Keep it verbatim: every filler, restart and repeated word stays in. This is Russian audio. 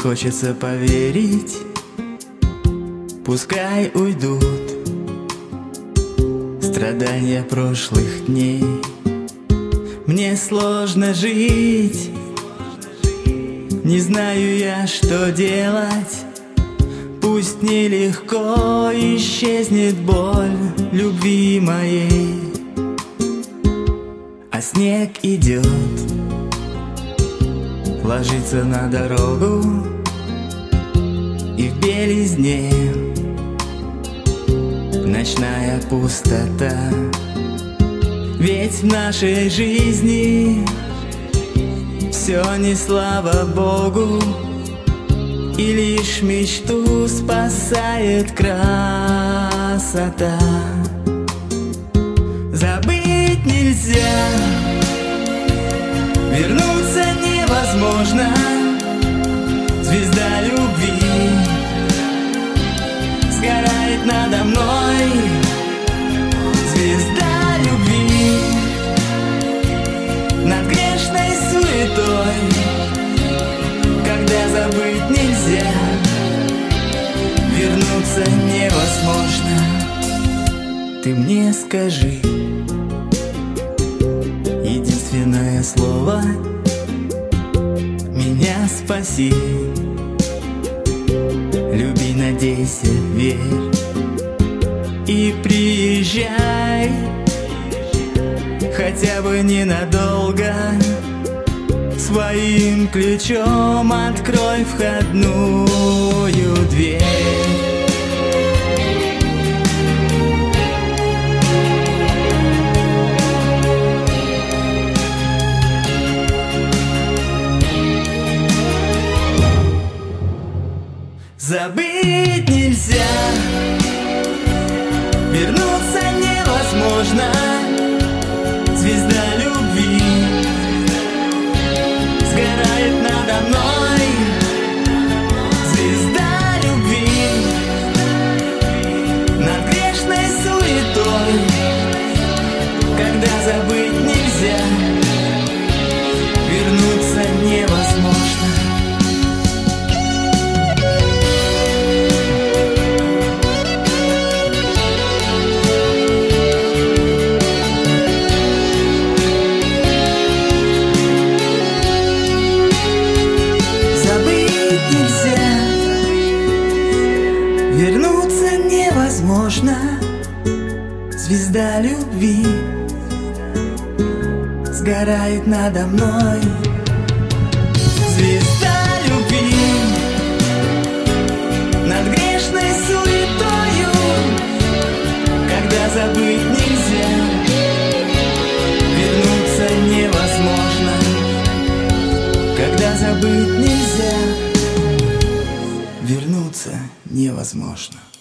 хочется поверить, пускай уйдут страдания прошлых дней. Мне сложно жить, не знаю я, что делать. Пусть нелегко исчезнет боль любви моей, а снег идет, ложится на дорогу, и в белизне ночная пустота. Ведь в нашей жизни все не слава Богу, и лишь мечту спасает красота. Забыть нельзя, вернуться невозможно. Звезда любви сгорает надо мной. Звезда любви над грешной суетой. Когда забыть нельзя, вернуться невозможно. Ты мне скажи единственное слово: меня спаси. Люби, надейся, верь и приезжай, хотя бы ненадолго. Своим ключом открой входную дверь. Забыть нельзя, вернуться невозможно. Звезда любви сгорает надо мной. Звезда любви над грешной суетой. Когда забыть нельзя, вернуться невозможно. Вернуться невозможно. Звезда любви сгорает надо мной. Звезда любви над грешной суетою. Когда забыть нельзя, вернуться невозможно. Когда забыть нельзя, вернуться невозможно.